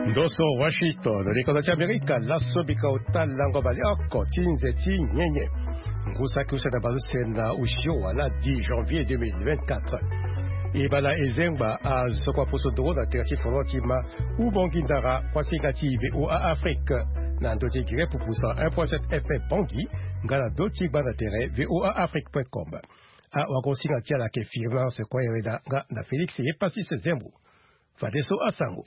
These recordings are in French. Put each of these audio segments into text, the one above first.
Doso Washington, rikonocha Amerika, laso bika utalango bali oko tinze ti nyenye. Ngusa kusana balusena ushio wala 10 janvier 2024. Ibala ezengba a sokwa poso do na terti forotima ubongindara kwasigati VOA Afrique na ndoti gire pupusa 1.7 FM Bongi ngala doti bana tere voaafrique.com. A wakosinga tiala ke firma se kwa yeda na Félix Yepasi Zembu. Fadeso Asango.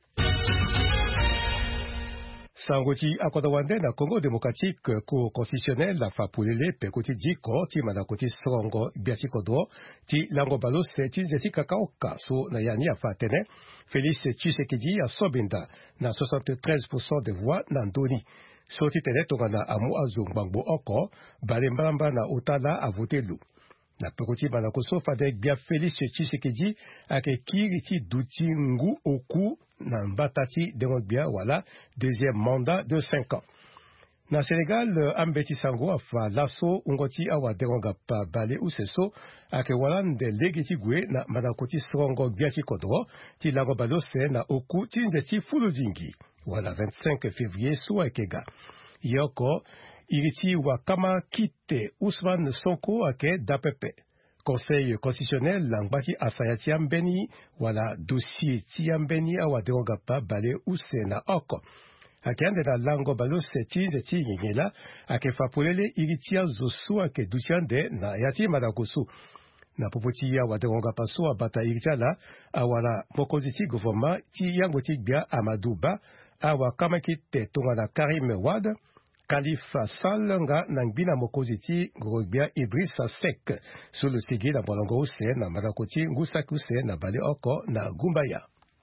Sangoti akodawande na Congo démocratique cour constitutionnelle la fapulele pekoti diko ti manakoti songo biatiko do ti lango balo seti zeti kakaoka so na yani afatene Félix Tshisekedi a sobinda na 73% des voix na ndoni so ti tene tongana amu azungbangbo oko balembamba na otala a voté lu na pekoti manakoso fadek bia Félix Tshisekedi ake kiri ti duti ngu oku na mbatati dengogbia wala deuxième mandat de 5 ans. Na Sénégal, ambeti sango afa laso ungoti awa dengonga pa bale useso ake wala nde legeti gwe na manakoti songo biati kodro ti lango balose na oku ti nzeti fuludingi wala 25 février so akega. Yoko iriti wa kama kite Ousmane Sonko ake dapepe. Conseil constitutionnel langbati asayati ambeni wala dossier ti ambeni awa derogapa bale use na oko. Akende na lango balo seti zeti nyengela ake fapolele iritia zosu ake duchande na yati madagosu. Na popoti ya wa derogapa so abata iritia la awala mokoziti gouvernement ti yango ti bia Amadouba awa kamakite tonga na Karim Wade Khalifa Sall nga nangbina mokoziti gorobia Idrissa Seck sur le sigi na bolongo use na madakoti ngusakuse na bale oko na Gumbaya.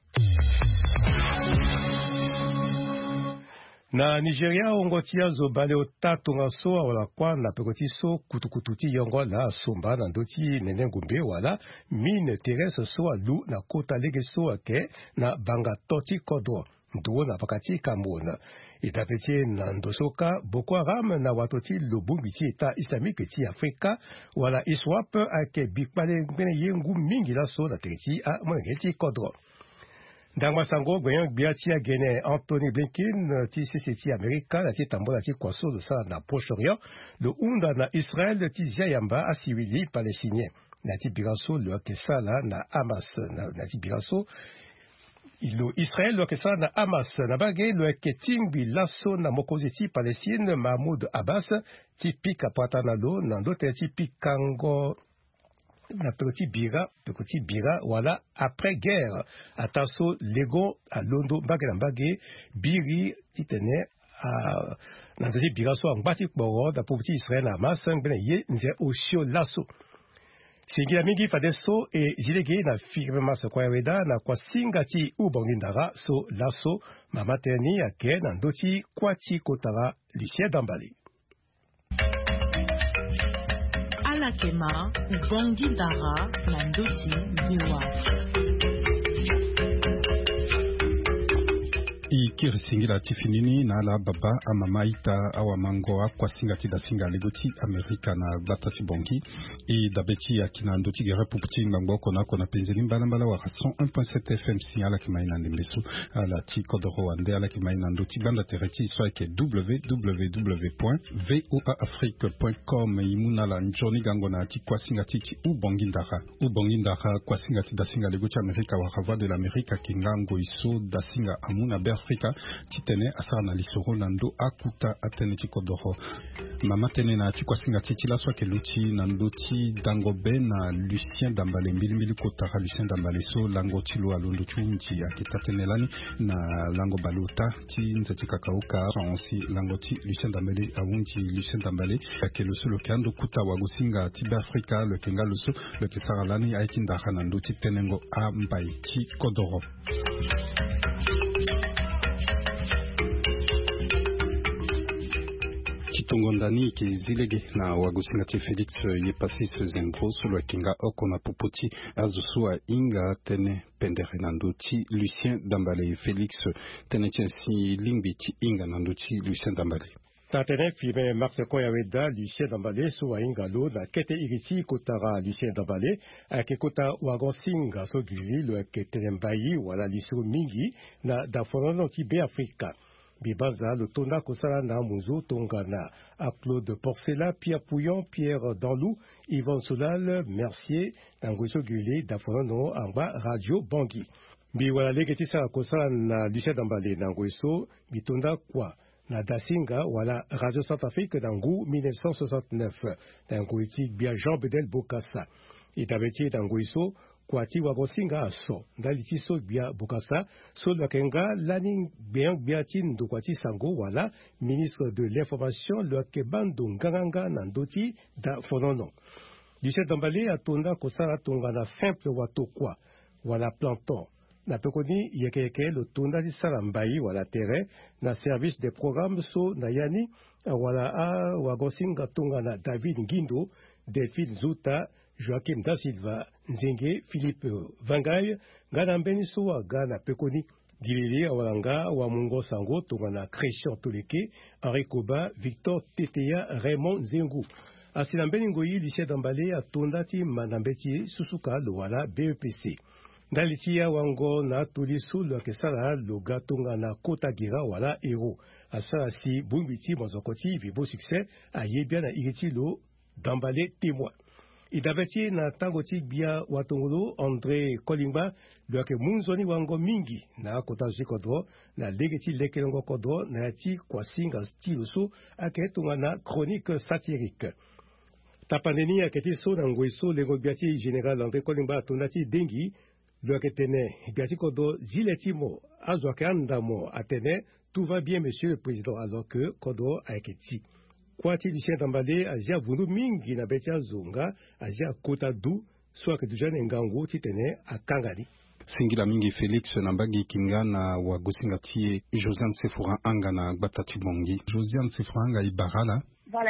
Na Nigeria ongotia zo bale otatu nga so wala kwa na pekoti so kutukututi yongo la somba na ndoti nene ngumbe wala mine terrestre so alu na kota legeso ake na banga toti kodro nduo na pakati Cameroun. Itapetie na ndosoka Boko Haram na watoti lobumbi ti eta islamique ti Afrika wala iswap ake bikpale ngene yengu mingi la so na teriti a mwengeti kodro. Dangwa sango gwenyon biati a gene Anthony Blinken ti CCT Amerika la ti tambola ti kwaso de sa na Proche-Orient le unda na Israël ti ziyamba a siwili palestinien na ti biraso le kesala na Hamas na ti biraso ilo Israël lo kesa na Hamas na bagay lo ketingbi laso na mokoziti Palestine Mahmoud Abbas ti pika patana lo na ndote ti pikango na petit bira wala après guerre ataso lego a londo bagay na bagay biri ti tene a na ndote bira so ngbati kporo da popoti Israël na Hamas ngene ye nze osio laso. Singira mingi fadeso e jilege na firmema se kwa weda na kwa singati ubongindara so laso mamateni yake na ndoti kwa ti kotara Lucien Dambali. Alakema ubongindara na ndoti VOA. Ikiri singira tifinini na ala baba amama ita awa mangoa kwa singa tida singa legoti Amerika na batati bongi e dabeti ya kina ndoti gere puputi mbango kona penzeli mbala wa rason 1.7 FM signala kimaina ndimlesu ala tiko de Rwanda ala kimaina ndoti banda tereti so ke www.voaafrique.com imuna la njoni gango na ti kwa singa titi ubongindara kwa singa tida singa legoti Amerika wa rava de l'Amerika kingango iso da singa amuna Afrika titene asana lisoro nando akuta atene tikodoro mama tene na tikwa singa titila so ke luti nando ti dangobe na Lucien Dambale mbili kotara Lucien Dambale so lango tilo alondo chunchi akitatenelani na lango balota ti nzeti kakauka onsi lango ti Lucien Dambale awunti Lucien Dambale ke lo solo kando kuta wagusinga ti Afrika le kenga lo so le kesaralani aikinda nando ti tenengo a mbai ti kodoro. Tongondani ki zilege na wagusinga ti Félix Yepasi Zembu solo kinga oko na popoti azusua inga tene pendere nando ti Lucien Dambale Félix tene chensi lingbi ti inga nando ti Lucien Dambale. Tatene filme Max Koyaweda Lucien Dambale so ingalo na kete iriti kotara Lucien Dambale ake kota wagosinga so gili lo kete mbayi wala liso mingi na dafono tibe Afrika. Bibaza le tona kosala na muzo tongana a Claude Porcela, Pierre Pouillon, Pierre Danlou, Yvon Solal, Mercier, Tangoso Gulé, dafono amba Radio Bangui. Bi wala legeti sa kosala na Lucien Dambale Nangoso bitonda kwa na Dasinga wala Radio Centrafrique d'Angou 1969 d'Angou iti bia Jean Bedel Bokassa et d'abeti d'Angou iso kwati wagosinga aso ndaliti so bia Bokassa so lakenga laning bia tin do kwati sango wala ministre de l'information le kebando nganga nandoti da fonono Lucien Dambale atonda kosala tongana simple watokwa wala planton na tokoni yekeke le tunda di salambai wala terre na service des programmes so na yani wala a wagosinga tunga na David Ngindo, Delphine Zuta, Joachim Da Silva, Nzenge, Philippe Vangay, ngana mbeni so wa gana pekoni Gilili awalanga wa mungo sango tunga na Christian Toleke, Henri Koba, Victor Teteya, Raymond Zengu. Asila mbeni ngoyi Lucien Dambale atonda ti manambeti susuka lo wala BEPC. Dalitia wango na tulisu lo kesala lo gatunga na kota gira wala hero asa si bumbiti mozokoti vibo succès a yebia na iriti lo Dambale témoin idabeti na tangoti bia watongolo André Kolimba lo ke munzoni wango mingi na kota jikodro na legeti lekelongo kodro na ti kwasinga stilusu aketunga na chronique satirique tapaneni aketi so na ngweso lengo biati général André Kolimba tonati dengi le ketene biati kodo ziletimo azwake andamo atene tout va bien monsieur le président alors que kodo aiketi kwati Lucien Dambale azia vundu mingi na betia zonga azia kota du soit que déjà ngango titene akangani singila mingi Félix Nambagi kinga na wagosinga tie Josiane Sefoura anga na batati bongi Josiane Sefoura anga ibarala Voilà,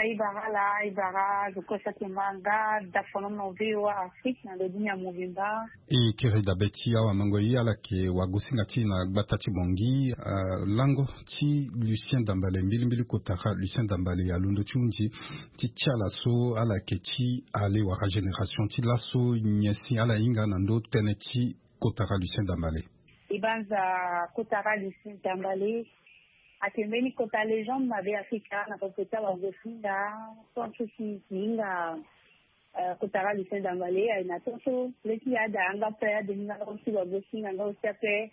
Ibara, je crois que manga, dafono novi wa Afrique, na lodi ya Movimba. Kiri da beti awa mangoyi ala ke wagosinga ti na batati bongi, lango ti Lucien Dambale, mbili kotaka Lucien Dambale ya lundo ti unji, ti tiala so ala ke ti ale waka génération, ti laso nyesi ala inga nando tene ti kotaka Lucien Dambale. Ibanza kotaka Lucien Dambale, atembeni kota légende mabe Afrika na kokota wagosinga tonso kinga kotara Lucien Dambale na tonso leki ada anga pe de ninga konsi wagosinga nga osape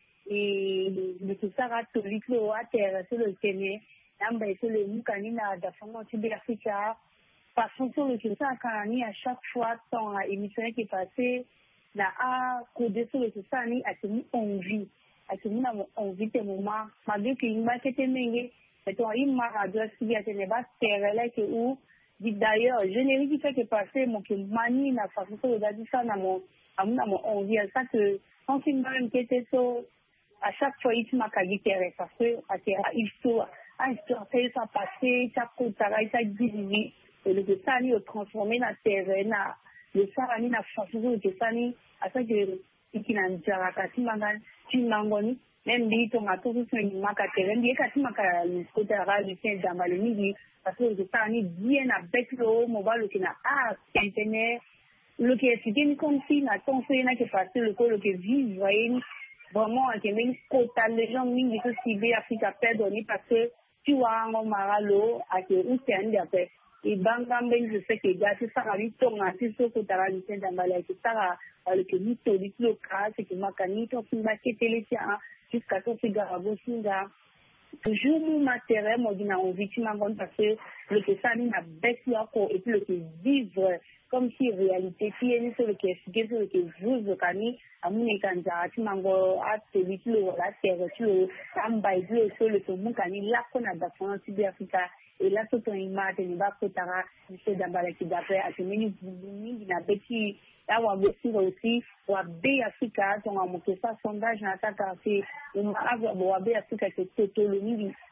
le tusara toliklo atere sur le tene namba sur le mukani na da fongo tibi Afrika façon sur le tusara kanani à chaque fois ton émission qui passait na a code sur le tusara ni atemi envie atumina onvite muma maduki imbakete menge eto imma radio sibia teneba terela ke ou dit d'ailleurs générique fait que passer mon que mani na façon de dire ça na mon amuna mon envie ça que quand il m'a inquiété so à chaque fois il m'a qualité parce que il faut ça passer ça travail ça diviser et le ça ni transformer na terre na le ça ni na façon de ça ni à ça que ikinanjara katimanga chimangoni même dit on a tout ce qui m'a caté bien katimaka le côté arabe Lucien Dambale mingi parce que ça ni bien avec le mobile qui na internet le qui est c'était comme si na ton fait na qui passé le que vivre voyez vraiment à même côté les gens mingi tout ciblé Afrique perdoni parce que tu vois en maralo à que où c'est un d'après et bangambe je sais que gars c'est ça ali tonga c'est ce que tara Lucien Dambale qui ça le que ni to dit local c'est que makani to finba ketele tia jusqu'à ce que garabo singa toujours mon matériel moi dina envie tu m'en parce que le que ça ni na bête yako et puis le que vivre comme si réalité qui est sur le que c'est le que vous kani amune kanja tu mango a celui le la terre tu ambai sur le que mon kani la kona da France Africa et là tout un image ni ba kotara Lucien Dambale qui d'après à ce mini na beti là on va aussi wa be Africa on a monté ça sondage na taka fait on a wa be Africa que tout le mini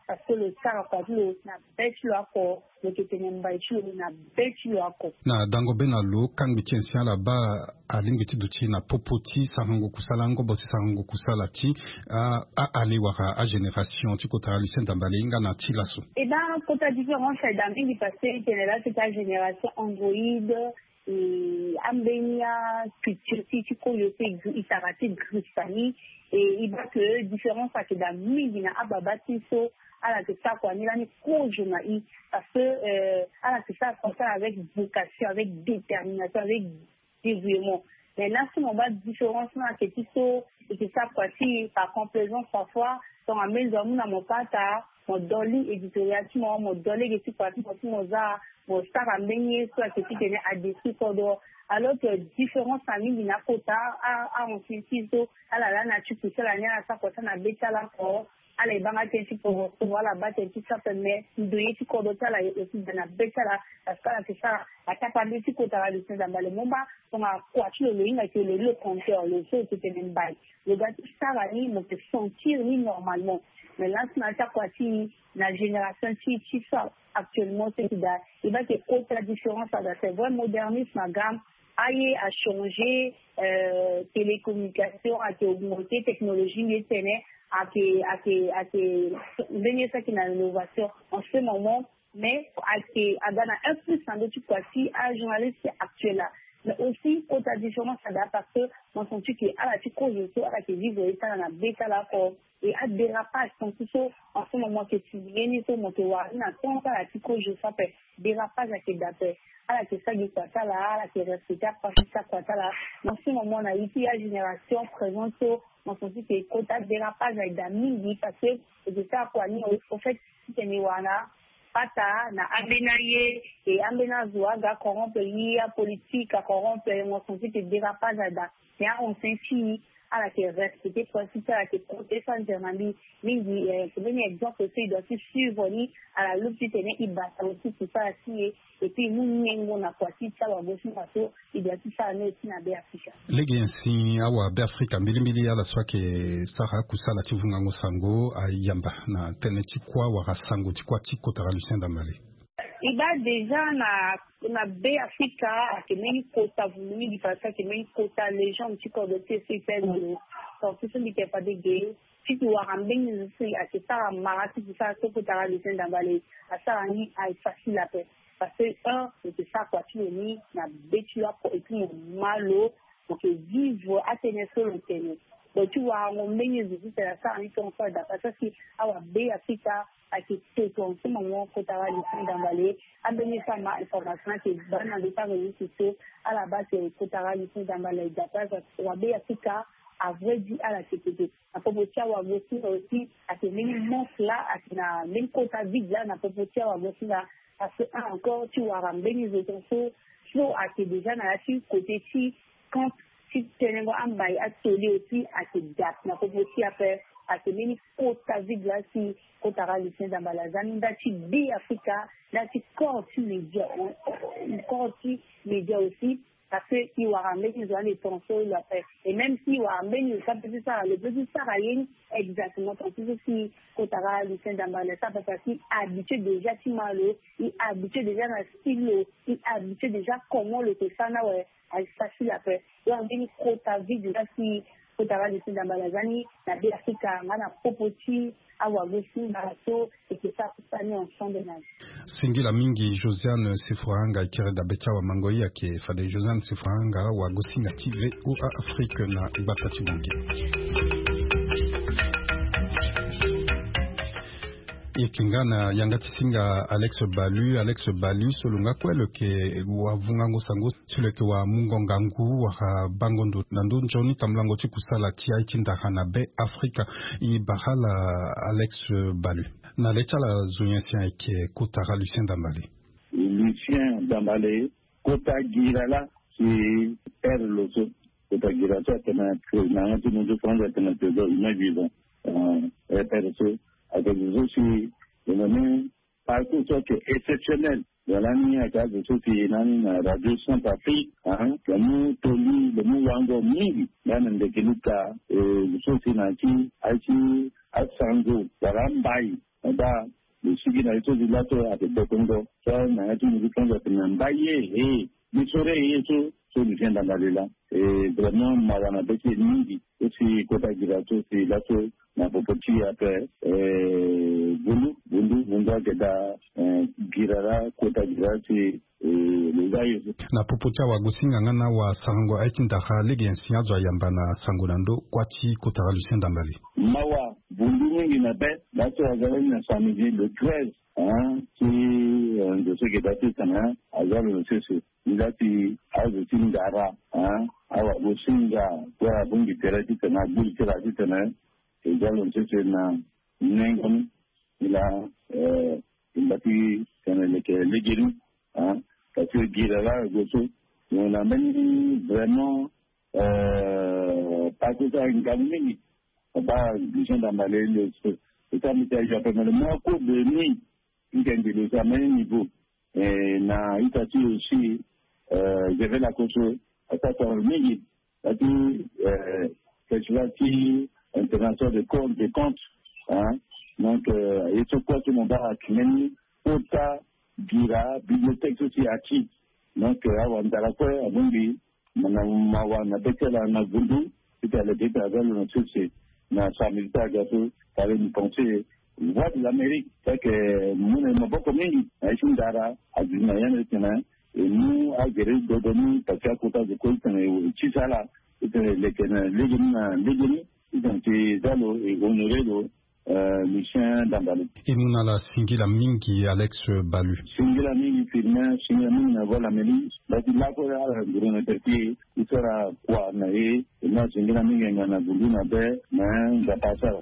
parce que le sara kwa lo na beti lo ako le ketene mbaichi lo na beti lo ako na dango bena lo kang bitien la ba alingiti duti na popoti sahango kusala ngo boti sahango kusala ti a ali waka a génération ti kota Lucien Dambale inga na ti laso et ben kota différence dans une passé général c'est la génération Android et ambenia culture ti ko yo te itarati grifani et il va que différence à que dans midi na ababati so à la que ça quoi ni la ni projet na i parce que à la que ça avec vocation avec détermination avec dévouement mais là si on va différence na que ti so et que ça quoi si par complaisance parfois dans la maison na mon pata mon doli éditorial mon doli que tu quoi tu mon za mon star amené soit que tu tenais à dessus alors que différence famille d'une quota à on s'insiste à la nature tout ça l'année à ça quoi ça n'a bêta là pour aller banga tenti pour voilà battre tout ça mais de yeti ko do ça là aussi dans la bêta là parce que là c'est ça la capacité quota là de Lucien Dambale momba on a quoi tu le inga que le compteur le fait que tu même bail le gars ça va ni me sentir ni normalement mais là c'est na quoi si la génération qui ça actuellement c'est qu'il il va que quota différence ça c'est vrai modernisme ma gamme aille à changer télécommunication à augmenter technologie mais c'est à venir ça qui n'a l'innovation en ce moment mais à gagner un plus en d'autres quoi si à journaliste actuel là mais aussi autre différence ça date parce que mon senti que à la petite conjoncture à la qui vivre ça dans la bêta là et à dérapage donc tout ça en ce moment que tu viens sur mon terroir na quand à la petite conjoncture ça fait dérapage à qui date à la que ça du quoi ça là à la qui respecte pas ça quoi ça là en ce moment on a ici la génération présente on senti que contact dérapage avec d'amis parce que c'est ça quoi ni au fait c'est ni wana pata na ambenaye et ambena zoaga corrompre la politique à corrompre on senti que dérapage là et on senti à la qui respecter principe à la qui protéger intermandi mingi c'est un exemple aussi doit suivre ni à la lutte qui tenait il bat aussi tout ça aussi et puis nous n'engo na quoi si ça va bosser parce il doit tout ça ne na be Africa legensi awa be Africa mbili ya la swake sara kusala tivunga ngosango ayamba na teneti kwa wa sango tikwa tikotara Lucien Dambale il va déjà na be Africa que même kota vumini di pasa que même kota les gens qui corps de TC fait le sortir qui pas de gay si tu as un bien ici à que ça marati ça que kotara Lucien Dambale à ça ni à facile à faire parce que c'est ça quoi tu le ni na betu là pour et puis malo pour que vivre à tenir sur le terrain donc tu vois on menye ici c'est ça ni qu'on fait parce que si awa be Africa à que c'est en ce moment kotara Lucien Dambale a donné ça ma information que dans les pas réussi à la base kotara Lucien Dambale d'après awa be Africa a vrai dit à la CPT à propos de aussi à ce minimum là à na même quota vide là na propos de là parce que encore tu vas ramener les autres so à que déjà na la côté si quand si tu es un bail à toler aussi à que date na propos après à que même quota vide là si kotara Lucien Dambale zani dati bi Africa dati corti média aussi parce que il va ramener les gens les tonsons la paix et même si il va ramener le petit sarayenne exactement parce que si kotara Lucien Dambale ça parce qu'il habitué déjà si malo il habitué déjà dans style il habitué déjà comment le tesana ouais à facile la paix il va venir kota vide là si kotara Lucien Dambale zani na bi Africa mana popoti awa gosi bato et que ça mis ensemble de nage singila mingi Josiane Sefuranga ikere da becha wa mangoyi yake fade Josiane Sefuranga wa gosi na TV ou Afrique na batati bongi Kingana yangati singa Alex Balu solunga kwelo ke wa vungango sango sule ke wa mungongangu wa bangondo nando njoni tamlango tikusala tia itinda hanabe Afrika I bahala Alex Balu na letala zunyensia ke kotara Lucien Dambale Lucien Dambale kota girala ki perd loso kota girala tena na tu nous prendre tena tezo imagine perso avec des aussi le parcours qui est exceptionnel. Voilà, il y a des choses qui sont dans la radio Centrafrique, le mot Toli, le mot Wango Mili, même des Keluka, les choses qui sont Haïti, Asango, Warambaï, ba le sigi na ito dilato a de Congo ça na ito ni Congo na mbaye ni sore yeso so ni tenda dalila vraiment mawana beti mingi aussi kota girato si lato na popoti après bundu da girara kota girati legayo na popoti wa gusinga ngana wa sango aitindaha legensi azwa yamba na sango nando kwati kota Lucien Dambale mawa bundu mingi na be lato azali na samedi le 13 qui de ce qui date kana azalo sese ndati azu tindara awa businga kwa bungi terati kana buli terati kana azalo sese na nengam ila ndati kana legeri parce que girala goso on a même vraiment pas tout ça une gamine ba Lucien Dambale le ça me fait japonais moi ko de ni ngende le jamais niveau na itati aussi j'avais la coche à 4 minutes festival international de compte donc et tout quoi tout le monde a kimeni ota gira bibliothèque aussi active donc awandala kwa abungi na wana betela na gundu c'était le début avec le succès na samilita gato par une pensée voix de l'Amérique c'est que nous n'avons pas commis Aïchindara à Dunayan et nous à Guéry Dodoni parce qu'à côté de Colton et Chisala c'était les Légoni donc Zalo et Honoré Lucien Dambale. Imuna la singila mingi Alex Balu. Singila mingi filme, singila mingi na vola meli. Basi lako ya guruna terpi isora kwa na na singila mingi na guruna be na ngapasa.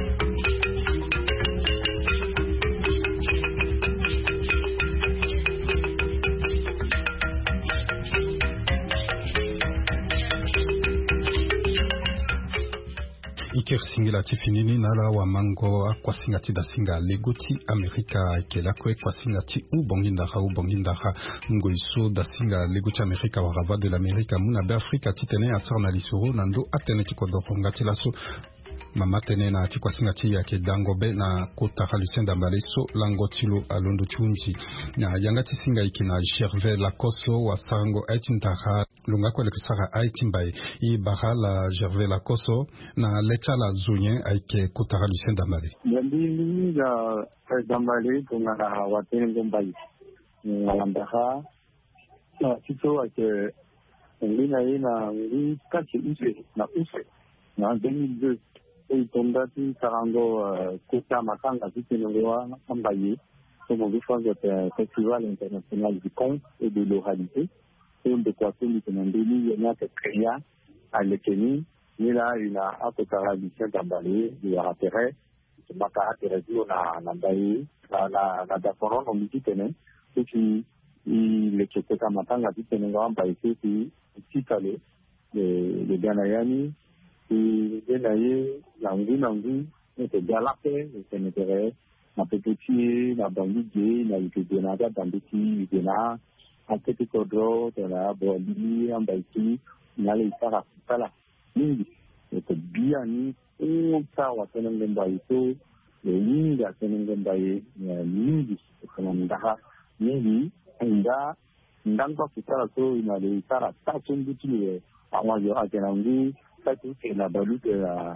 Iker singila tifinini nala wa mango kwa singati da singa legoti Amerika kelakwe kwa singati ubongindaha ngoiso da singa legoti Amerika wa rava de l'America muna be Afrika titene asarna lisuro nando atene tikodoro ngati laso mama tene na ti kwa singati yake dangobe na kota Lucien Dambale so langotilo alondo chunji na yangati singa ikina Gervais Lacoso wa sango aitintaha lunga kwa lekisara aitimbai i bahala Gervais Lacoso na lechala zonye aike kota Lucien Dambale ndili ya Dambale kuna watene ngombai ngalambaha na tito ake ngina ina ngi kachi use na 2002 et tondati sarando kota makanga titenongoa ambaye comme on fait le festival international du conte et de l'oralité et on découvre Ndeli il y a créé à l'Ekeni il a une akotara Lucien Dambale il a intérêt maka ateradio na mbaye na dafono no mititene et puis il kota makanga titenongoa ambaye c'est titale le ganayani et nangu était galapé c'est intérêt na petit na bandigi na ikidena da bandigi ikidena akete kodro tena bolili ambaiki na le sala mingi et bien ni ça wa tena ngombaito linga tena ngombaye mingi kana ndaha mingi nda ndanga kitara so ina le sara tatumbuti awa yo atenangu tatu na baluke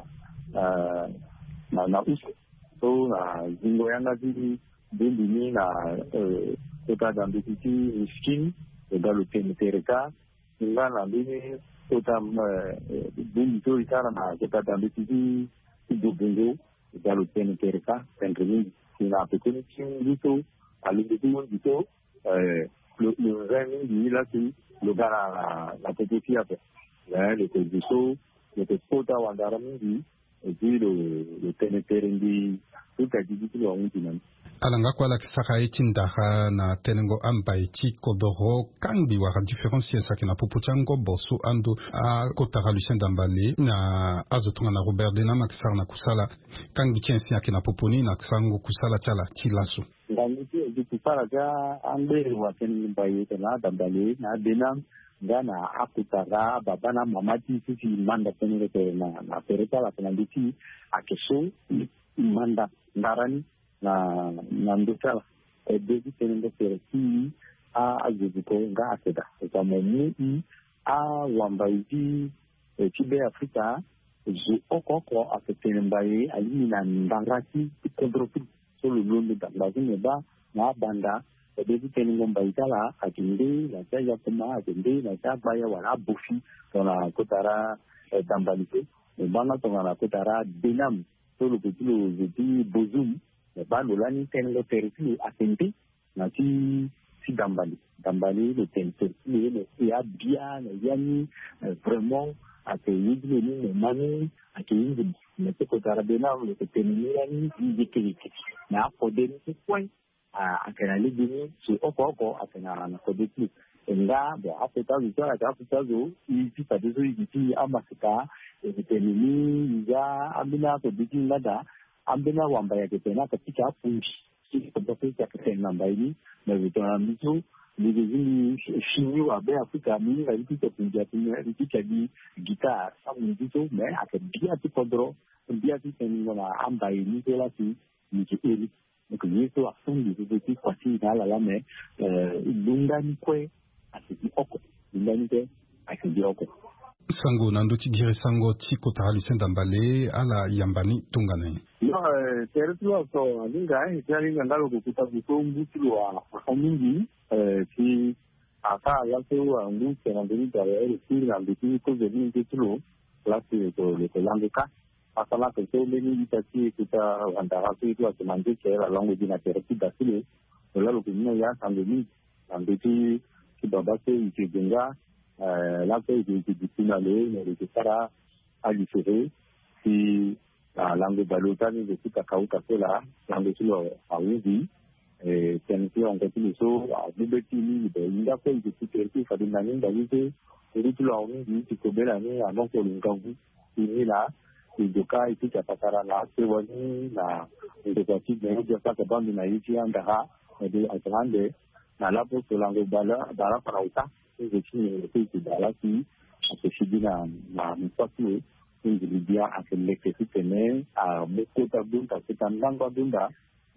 na uso so na zingo yanga zili bindini na kota dambiti miskin egalo tenereka ngana bini kota bindito itara na kota dambiti idobungo egalo tenereka tendremi na petoni chingito alindito dito le remi ni la tu le gara la petite après le tejiso le kota wandara mingi et le teneterendi tout a dit que l'on dit alanga kwa la kisaka etindaha na tenengo ambai chi kodoro kangi wa différencier ça na popuchango boso ando a kota Lucien Dambale na azotunga na Robert Dena makisar na kusala kangi chensi yake na poponi na kisango kusala chala chilaso ngani ti kusala ja ambe wa tenengo mbaye na Dambale na Dena ngana akutara babana mamati sisi manda tenere na pereta la penanditi akeso manda ndarani na ndotala debi tenengo pereki a azuko nga akeda kama mu a wambaiji tibe Afrika je okoko aketembaye alimina ndangati kontropi solo londo ndangati neba na banda debi tenengo mbaitala akinde la taya kuma akinde na tabaya wala bufi tona kotara dambalite bana tona kotara denam solo petilo zeti bozum bando lani tenengo pereki akinde na ti Dambali le temple le ya bien yani vraiment accueilli le mani accueilli le secrétaire de la le tenir ni dikiki na poder ce point a kanali dini su oko akana na poder plus nga bo apeta vitora apeta zo iti padezo iti amasika tenini ya ambina to biki nada ambina wamba ya ketena katika punji kwa kitendo ambaye na vitora mtu ni chini wa Afrika mimi na vitu kunja vitu di gitar samu vitu me akadia tu kodro dia tu na ambaye ni kila si ni kile ni yesu afundi vitu kwa si la me lungani kwe asiki oko lungani kwe akidi oko sango na ndoti gire sango tiko ta Lucien Dambale ala yambani tungane no territoire so alinga yari ngalo kukuta vitongu tulwa mingi si aka yaso angu kana ndini tare ri na nditi ko zeni tulo lati to le languka asala ko so meni vitati kuta andara tu tu asemanje kera langu dina terapia dasile wala lo kunyo ya sangeni nditi kibabase ikijenga la pe ditinale ne rekara alisere si langu balotani de tutakauka kula langu tulo awezi tenisi ongetili so liberty ni de inda ko ikiti kadina ninda yite tulo awezi tikobela ni anoko lingavu ni la idoka ikita pakara la sewani na ndokati de japaka bambi na yiti anda ha de atrande na lapo langu bala parauta ikiti dala si akishidina na mpatu ingilia akeleke kitene a mokota bunda kitandanga bunda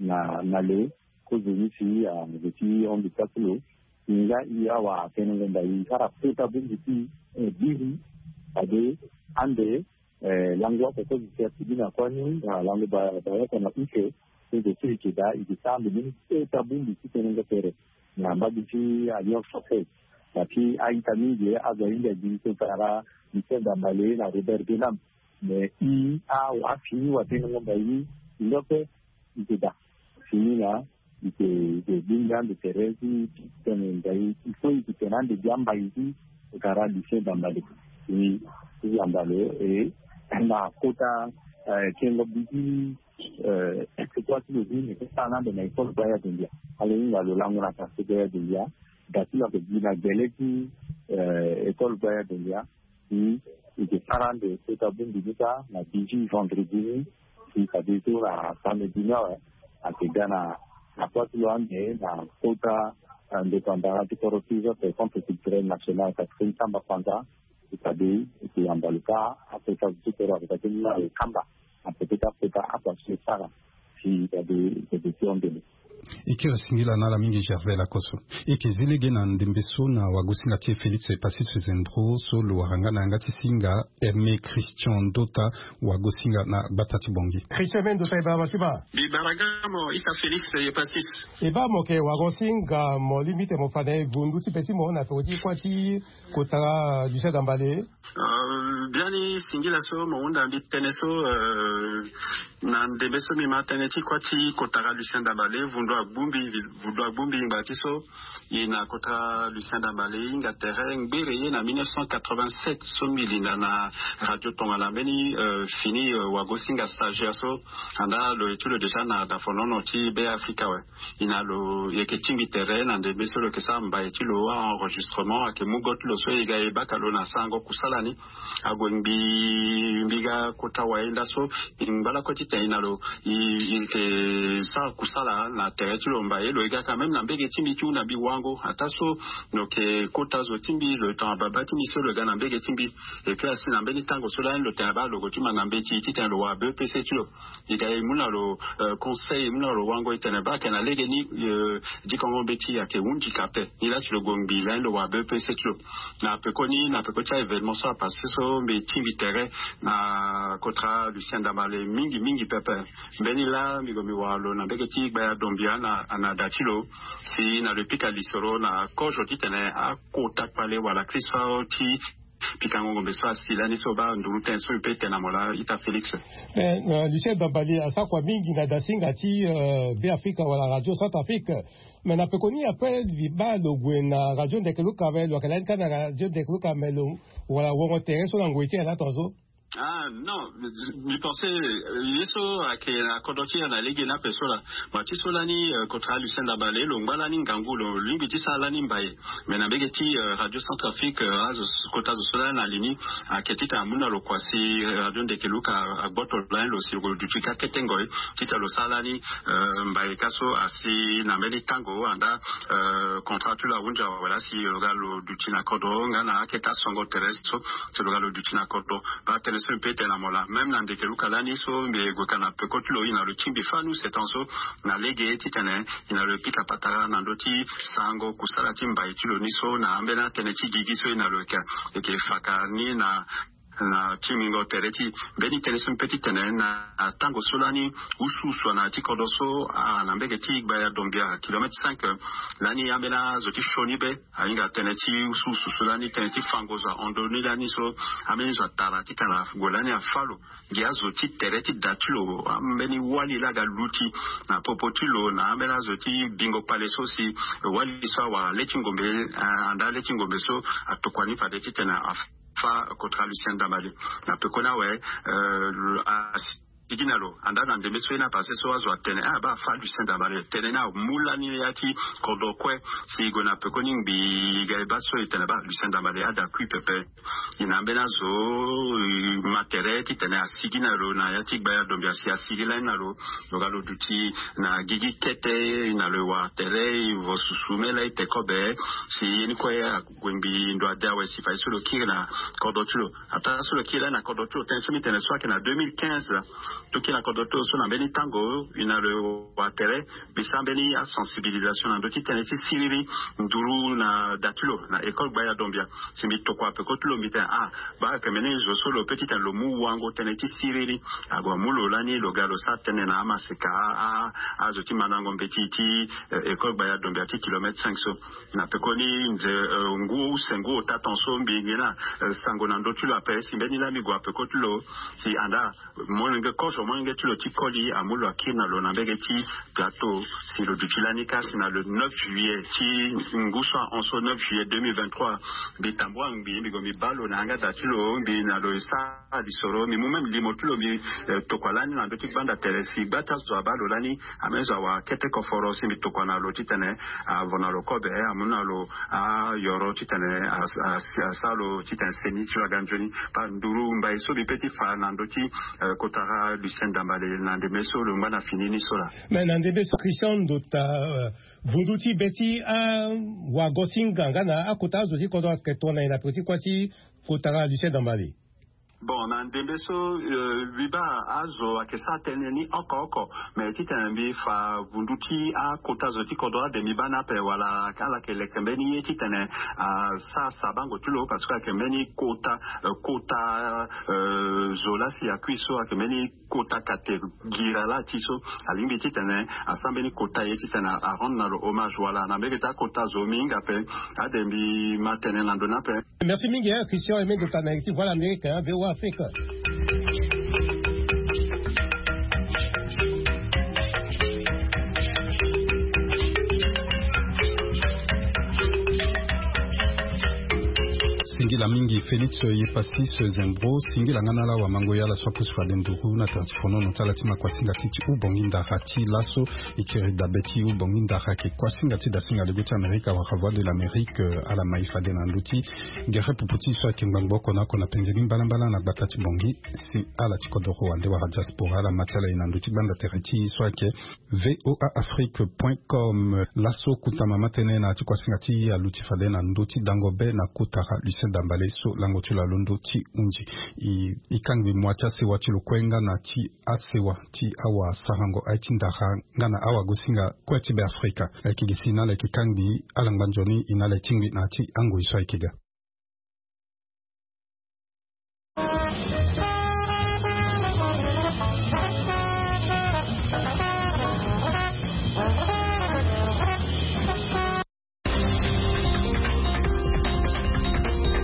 na le kuzunisi ya mziki on bitatulo inga iya wa kenenda ikara kota bundi bihi ade ande langwa kwa kuzidina kwani langu ba na ike ndio kida ikisambi ni kota bundi kitene pere na mbadiji aliyo sofe lakini aitamije azainda jinsi tara Lucien Dambale na Robert Benam mais au afini wa tena ngomba hii ndope ikida finina ike binga de terezi tena ndai ifo ikenande jamba hizi tara Lucien Dambale ni Dambale na kota kengo biji ekwachi ni sana de na ifo baya dindia alinga lolango na kasebe dindia datila ke bina geleti école baya dindia et parents de cette abondita na biji vendredi qui kabitu na samedi na akigana na kwatuande na kota indépendant de corruption de compte culturel national Catherine Samba Kwanza ikadi ikiambalika Afrika Zikora katina kamba apeteka hapa sasa si de de ikiwa singila nala mingi Gervais Lakoso ikizilege na ndembeso na wagosinga tie Felix Pacis Zendro so lo harangana ngati singa Hermé Christian Dota wagosinga na Batati Bongi Christian Dota ba masiba bibaragamo ika Felix Pacis eba moke wagosinga mo limite mo fane bundu ti pesi mo na foti kwati kota Lucien Dambale biani singila so mo unda biteneso na ndembeso mi mateneti kwati kota Lucien Dambale vundwa gbumbi ngatiso ina kota Lucien Dambale inga terrain bereye na 1987 so milina na radio Tongala meni fini wagosinga stagiaire so anda lo etude déjà na dafonono ti be Africa we ina lo yeketingi terrain na ndembeso lo kesamba etilo enregistrement ake mugot lo so iga ebakalo na sango kusalani agombi mbiga kota waenda so imbala koti ina lo ike sa kusala na terre tu lombaye le gars quand même na mbege timbi tu na biwango ataso donc kota zo timbi le temps baba timbi so le gars na mbege timbi et puis asi na mbeni tango so la le taba le gotima na mbeti ti tan lo wa BPC tu lo ida muna lo conseil muna lo wango itene ba kana lege ni di kongo beti ya ke wundi kape ila sur le gombi la lo wa BPC tu lo na pekoni na pekocha événement ça parce que so me timbi terre na kotra Lucien Dambale mingi pepe mbeni la migomi wa lo na mbege ti ba dombia na datilo si na le pika lisoro na kojo titene a kota pale wala Christophe ti pikango ngombe so asilani so ba nduru tenso pete na mola ita Felix Lucien Dambale asa kwa mingi na dasinga ti be Afrika wala radio South Afrique mais na pekoni après viba lo gwena radio ndekeluka velo kala kana radio ndekeluka melo wala wongo tere so langweti ala tonzo. Ah non, je pensais yeso ake na kodoti na legi na pesola mati solani kontra Lucien Dambale longba ni ngangu lo lingiti sala ni mbaye mais na begeti radio Centrafrique azo kota zo sola na lini aketita amuna lo kwasi radio ndekeluka agboto line lo sirgo dutika ketengoy tita lo sala ni mbaye kaso asi na meli tango anda contrat la unja wala si logalo dutina kodo ngana aketa songo terrestre so logalo dutina kodo ba so pete na mola même na ndekeluka lani so mbe gokana pekotulo ina le chimbi fanu setanso na lege titane ina le pika patara na ndoti sango kusala timba itulo niso na ambena tenechi gigiso ina le ka eke fakani na timingo tereti beni telesum petit tenen na tango solani usu sona tikodoso na mbege ti baya dombia kilomètre 5 lani ambena zoti shonibe ainga teneti usu solani teneti fangoza ondoni lani so amenzo tarati kana golani afalo gia zoti tereti datulo ambeni wali laga luti na popotilo na ambena zoti bingo paleso si wali sawa letingombe anda letingombe so atokwani fadeti tena fa kontra Lucien Dambale na pekona we iginalo anda na ndemeso ina pase so azo atene ba fa Lucien Dambale tene na mulani yaki kodokwe si gona pekoni bi gaiba so itene ba Lucien Dambale ada kui pepe ina mbena zo matereti tene asiginalo na yati ba dombia si asigila nalo logalo duti na gigi kete ina le wa tere vo susumela itekobe si ni ko ya gwembi ndo adawe si fa so lo kira kodotulo ata so lo kira na kodotulo tenso mitene so na 2015 toki na kodoto so na beni tango ina le watere bisambeni a sensibilisation na ndoti teneti siriri nduru na datulo na école baya dombia simbi tokwa pe kotulo mita ba kamene zo solo petit lo mu wango teneti siriri agwa mulo lani lo galo sa tene na amaseka azoti manango mbetiti école baya dombia ti kilomètre 5 so na pekoni nze ngu sengo tatonso mbingina sango na ndotulo ape simbeni la migwa pe kotulo si anda monenge koso monenge tulo tikoli amulo akina lo na mbege ti plateau si lo dukilani kasi na le 9 juillet ti nguswa onso 9 juillet 2023 bitambwa mbi migomi balo na anga datulo mbi na lo sa disoro mi mumem limotulo mi tokwalani na ndoti banda teresi bata so balo lani amezo wa kete koforo si mi tokwana lo titene avona lo kobe amuna lo yoro titene asalo titene seni tu ganjoni pa nduru mbai so bi petit fa na ndoti kotara Lucien Dambale na ndemeso lo mwana finini sola mais na ndemeso Christian dota vunduti beti wa gosinga ngana akotazo ti kodo ketona ina petit kwati kotara Lucien Dambale. Bon, na ndembeso viba azo akesa teneni oko mais titembi fa vunduti a kota zoti kodoa de mibana pe wala kala ke lekembeni yeti tene sa sabango tulo parce que kembeni kota zola si akwiso akembeni kota kategira la tiso alimbi titene asambeni kota yeti tene a rendre le hommage wala na mbeta kota zo minga pe adembi matene na dona pe. Merci mingi Christian Aimé de Tanaki voilà américain VOA Africa. Singila mingi Felix Yepasis Zembro singila nganala wa mangoya la swakus fadenduru na transfono notala tima kwa singatichi ubonginda hati laso ikeri dabeti ubonginda hake kwa singati da singa de guti Amerika wa Voix de l'Amérique à la maïfa de nanduti gere puputi swa kingbangbo kona kona pengeni balambala na batati bongi si ala chikodoro wande wa diaspora la matala inanduti banda tereti swa ke voaafrique.com laso kutama matene na kwa singati ya luti fade nanduti dangobe na kutara Lucien Dambale so lango tula londo ti unji ikangbi mwacha sewa ti lukwenga na ti atsewa ti awa sarango aitindaha ngana awa gosinga kwa tibe Afrika kigisina le kikangbi alangbanjoni inale tingwi na ti ango iswa ikiga